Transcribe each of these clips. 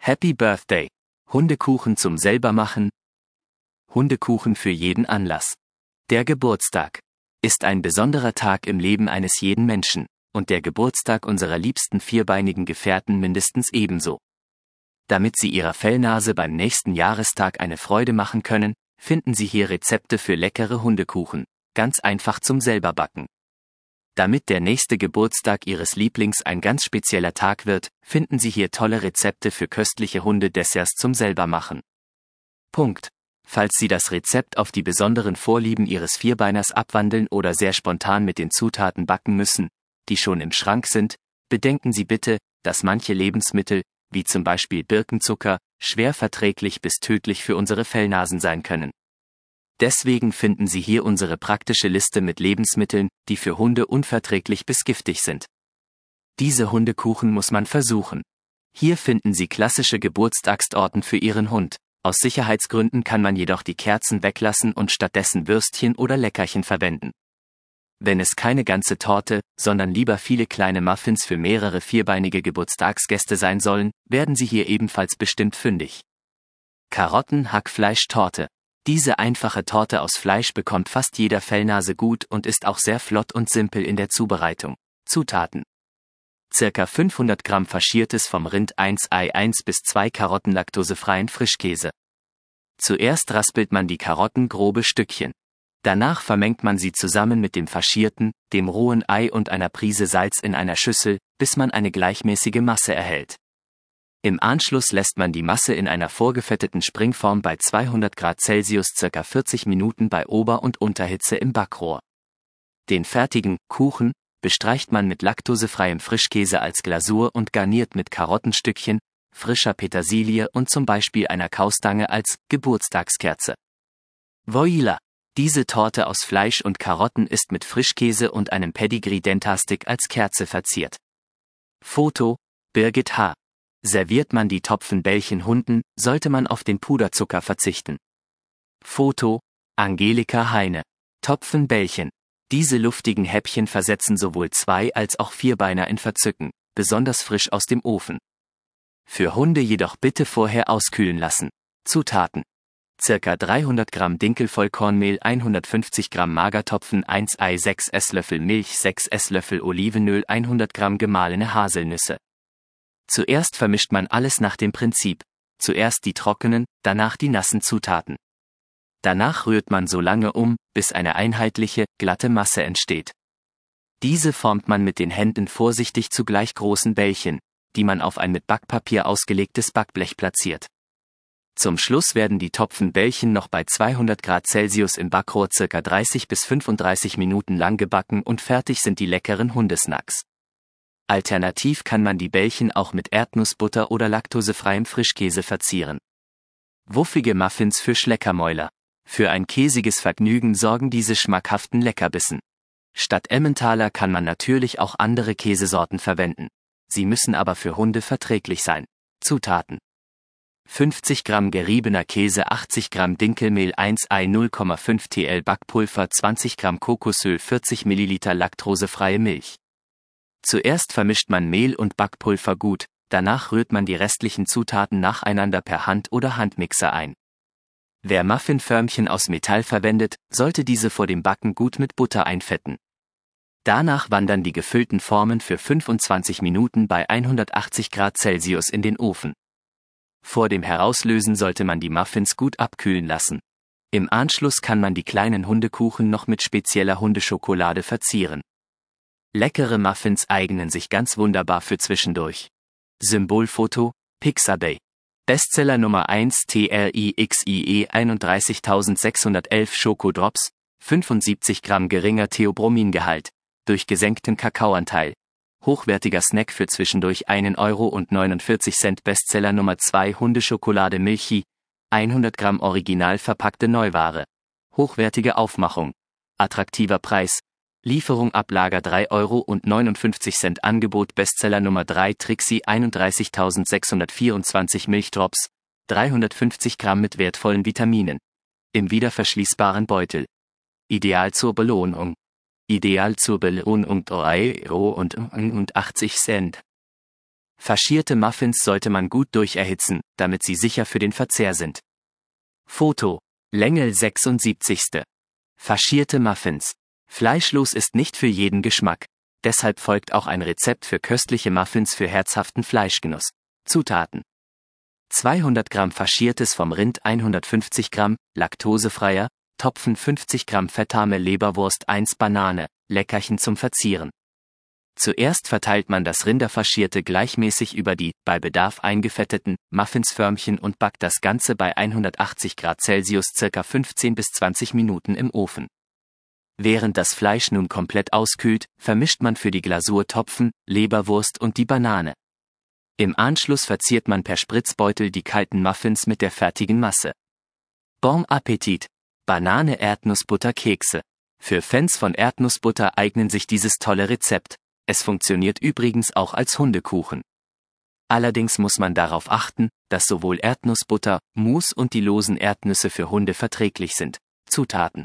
Happy Birthday! Hundekuchen zum Selbermachen. Hundekuchen für jeden Anlass. Der Geburtstag ist ein besonderer Tag im Leben eines jeden Menschen, und der Geburtstag unserer liebsten vierbeinigen Gefährten mindestens ebenso. Damit Sie Ihrer Fellnase beim nächsten Jahrestag eine Freude machen können, finden Sie hier Rezepte für leckere Hundekuchen, ganz einfach zum Selberbacken. Damit der nächste Geburtstag Ihres Lieblings ein ganz spezieller Tag wird, finden Sie hier tolle Rezepte für köstliche Hundedesserts zum Selbermachen. Falls Sie das Rezept auf die besonderen Vorlieben Ihres Vierbeiners abwandeln oder sehr spontan mit den Zutaten backen müssen, die schon im Schrank sind, bedenken Sie bitte, dass manche Lebensmittel, wie zum Beispiel Birkenzucker, schwer verträglich bis tödlich für unsere Fellnasen sein können. Deswegen finden Sie hier unsere praktische Liste mit Lebensmitteln, die für Hunde unverträglich bis giftig sind. Diese Hundekuchen muss man versuchen. Hier finden Sie klassische Geburtstagstorten für Ihren Hund. Aus Sicherheitsgründen kann man jedoch die Kerzen weglassen und stattdessen Würstchen oder Leckerchen verwenden. Wenn es keine ganze Torte, sondern lieber viele kleine Muffins für mehrere vierbeinige Geburtstagsgäste sein sollen, werden Sie hier ebenfalls bestimmt fündig. Karotten-Hackfleisch-Torte. Diese einfache Torte aus Fleisch bekommt fast jeder Fellnase gut und ist auch sehr flott und simpel in der Zubereitung. Zutaten: Circa 500 Gramm faschiertes vom Rind 1 Ei 1 bis 2 Karotten laktosefreien Frischkäse. Zuerst raspelt man die Karotten grobe Stückchen. Danach vermengt man sie zusammen mit dem faschierten, dem rohen Ei und einer Prise Salz in einer Schüssel, bis man eine gleichmäßige Masse erhält. Im Anschluss lässt man die Masse in einer vorgefetteten Springform bei 200 Grad Celsius ca. 40 Minuten bei Ober- und Unterhitze im Backrohr. Den fertigen Kuchen bestreicht man mit laktosefreiem Frischkäse als Glasur und garniert mit Karottenstückchen, frischer Petersilie und zum Beispiel einer Kaustange als Geburtstagskerze. Voila! Diese Torte aus Fleisch und Karotten ist mit Frischkäse und einem Pedigree-Dentastick als Kerze verziert. Foto: Birgit H. Serviert man die Topfenbällchen Hunden, sollte man auf den Puderzucker verzichten. Foto: Angelika Heine. Topfenbällchen. Diese luftigen Häppchen versetzen sowohl Zwei- als auch Vierbeiner in Verzücken, besonders frisch aus dem Ofen. Für Hunde jedoch bitte vorher auskühlen lassen. Zutaten: Circa 300 Gramm Dinkelvollkornmehl, 150 Gramm Magertopfen, 1 Ei, 6 Esslöffel Milch, 6 Esslöffel Olivenöl, 100 Gramm gemahlene Haselnüsse. Zuerst vermischt man alles nach dem Prinzip: zuerst die trockenen, danach die nassen Zutaten. Danach rührt man so lange bis eine einheitliche, glatte Masse entsteht. Diese formt man mit den Händen vorsichtig zu gleich großen Bällchen, die man auf ein mit Backpapier ausgelegtes Backblech platziert. Zum Schluss werden die Topfenbällchen noch bei 200 Grad Celsius im Backrohr ca. 30 bis 35 Minuten lang gebacken und fertig sind die leckeren Hundesnacks. Alternativ kann man die Bällchen auch mit Erdnussbutter oder laktosefreiem Frischkäse verzieren. Wuffige Muffins für Schleckermäuler. Für ein käsiges Vergnügen sorgen diese schmackhaften Leckerbissen. Statt Emmentaler kann man natürlich auch andere Käsesorten verwenden. Sie müssen aber für Hunde verträglich sein. Zutaten: 50 Gramm geriebener Käse, 80 Gramm Dinkelmehl, 1 Ei, 0,5 Tl Backpulver, 20 Gramm Kokosöl, 40 Milliliter laktosefreie Milch. Zuerst vermischt man Mehl und Backpulver gut, danach rührt man die restlichen Zutaten nacheinander per Hand oder Handmixer ein. Wer Muffinförmchen aus Metall verwendet, sollte diese vor dem Backen gut mit Butter einfetten. Danach wandern die gefüllten Formen für 25 Minuten bei 180 Grad Celsius in den Ofen. Vor dem Herauslösen sollte man die Muffins gut abkühlen lassen. Im Anschluss kann man die kleinen Hundekuchen noch mit spezieller Hundeschokolade verzieren. Leckere Muffins eignen sich ganz wunderbar für zwischendurch. Symbolfoto: Pixabay. Bestseller Nummer 1 TRIXIE 31611 Schokodrops, 75 Gramm geringer Theobromingehalt, durch gesenkten Kakaoanteil. Hochwertiger Snack für zwischendurch 1,49 € Bestseller Nummer 2 Hundeschokolade Milchi, 100 Gramm original verpackte Neuware. Hochwertige Aufmachung. Attraktiver Preis. Lieferung ab Lager 3,59 € Angebot Bestseller Nummer 3 Trixie 31624 Milchdrops, 350 Gramm mit wertvollen Vitaminen. Im wiederverschließbaren Beutel. Ideal zur Belohnung. Ideal zur Belohnung 3,80 €. Faschierte Muffins sollte man gut durcherhitzen, damit sie sicher für den Verzehr sind. Foto: Längel 76. Faschierte Muffins. Fleischlos ist nicht für jeden Geschmack. Deshalb folgt auch ein Rezept für köstliche Muffins für herzhaften Fleischgenuss. Zutaten: 200 Gramm faschiertes vom Rind, 150 Gramm, laktosefreier, Topfen 50 Gramm fettarme Leberwurst, 1 Banane, Leckerchen zum Verzieren. Zuerst verteilt man das Rinderfaschierte gleichmäßig über die, bei Bedarf eingefetteten, Muffinsförmchen und backt das Ganze bei 180 Grad Celsius ca. 15 bis 20 Minuten im Ofen. Während das Fleisch nun komplett auskühlt, vermischt man für die Glasur Topfen, Leberwurst und die Banane. Im Anschluss verziert man per Spritzbeutel die kalten Muffins mit der fertigen Masse. Bon Appetit! Banane Erdnussbutter Kekse. Für Fans von Erdnussbutter eignen sich dieses tolle Rezept. Es funktioniert übrigens auch als Hundekuchen. Allerdings muss man darauf achten, dass sowohl Erdnussbutter, Mousse und die losen Erdnüsse für Hunde verträglich sind. Zutaten: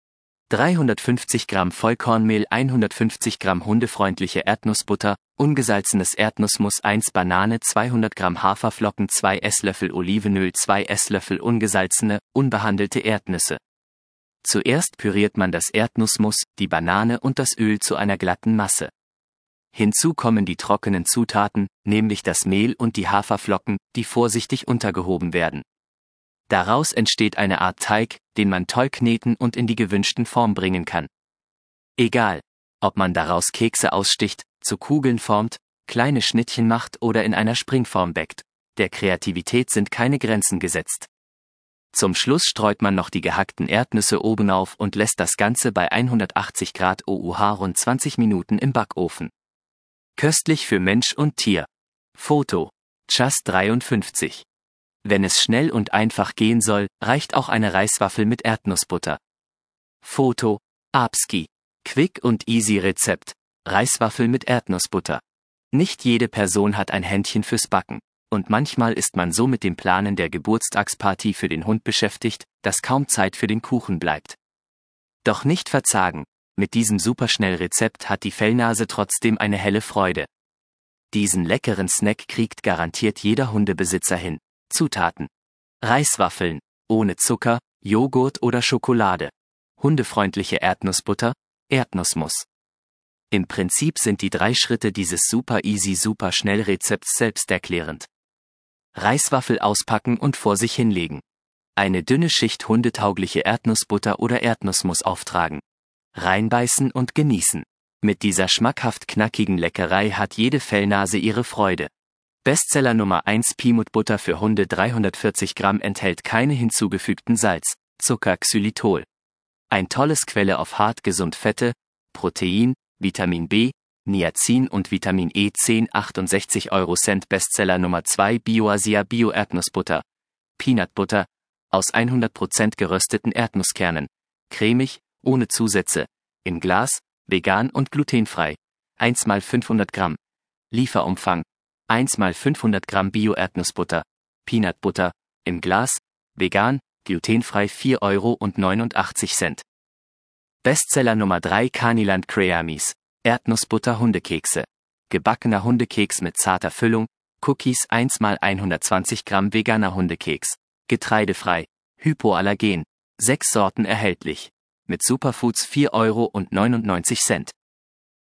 350 Gramm Vollkornmehl, 150 Gramm hundefreundliche Erdnussbutter, ungesalzenes Erdnussmus, 1 Banane, 200 Gramm Haferflocken, 2 Esslöffel Olivenöl, 2 Esslöffel ungesalzene, unbehandelte Erdnüsse. Zuerst püriert man das Erdnussmus, die Banane und das Öl zu einer glatten Masse. Hinzu kommen die trockenen Zutaten, nämlich das Mehl und die Haferflocken, die vorsichtig untergehoben werden. Daraus entsteht eine Art Teig, den man toll kneten und in die gewünschten Form bringen kann. Egal, ob man daraus Kekse aussticht, zu Kugeln formt, kleine Schnittchen macht oder in einer Springform backt, der Kreativität sind keine Grenzen gesetzt. Zum Schluss streut man noch die gehackten Erdnüsse obenauf und lässt das Ganze bei 180 Grad OUH rund 20 Minuten im Backofen. Köstlich für Mensch und Tier. Foto: Chas 53. Wenn es schnell und einfach gehen soll, reicht auch eine Reiswaffel mit Erdnussbutter. Foto: Apski. Quick und easy Rezept. Reiswaffel mit Erdnussbutter. Nicht jede Person hat ein Händchen fürs Backen. Und manchmal ist man so mit dem Planen der Geburtstagsparty für den Hund beschäftigt, dass kaum Zeit für den Kuchen bleibt. Doch nicht verzagen. Mit diesem Superschnellrezept hat die Fellnase trotzdem eine helle Freude. Diesen leckeren Snack kriegt garantiert jeder Hundebesitzer hin. Zutaten: Reiswaffeln, ohne Zucker, Joghurt oder Schokolade. Hundefreundliche Erdnussbutter, Erdnussmus. Im Prinzip sind die 3 Schritte dieses super easy super schnell Rezepts selbsterklärend. Reiswaffel auspacken und vor sich hinlegen. Eine dünne Schicht hundetaugliche Erdnussbutter oder Erdnussmus auftragen. Reinbeißen und genießen. Mit dieser schmackhaft knackigen Leckerei hat jede Fellnase ihre Freude. Bestseller Nummer 1: Piemut-Butter für Hunde, 340 Gramm, enthält keine hinzugefügten Salz, Zucker, Xylitol. Ein tolles Quelle auf hartgesund Fette, Protein, Vitamin B, Niacin und Vitamin E, 10, 68 Cent. Bestseller Nummer 2: Bioasia Bio Erdnussbutter, Peanut Butter, aus 100% gerösteten Erdnusskernen, cremig, ohne Zusätze, im Glas, vegan und glutenfrei, 1 x 500 Gramm. Lieferumfang: 1 x 500 Gramm Bio-Erdnussbutter, Peanut Butter, im Glas, vegan, glutenfrei, 4,89 Cent. Bestseller Nummer 3: Caniland Creamis, Erdnussbutter Hundekekse. Gebackener Hundekeks mit zarter Füllung, Cookies, 1 x 120 Gramm veganer Hundekeks, getreidefrei, hypoallergen, 6 Sorten erhältlich. Mit Superfoods, 4,99 Cent.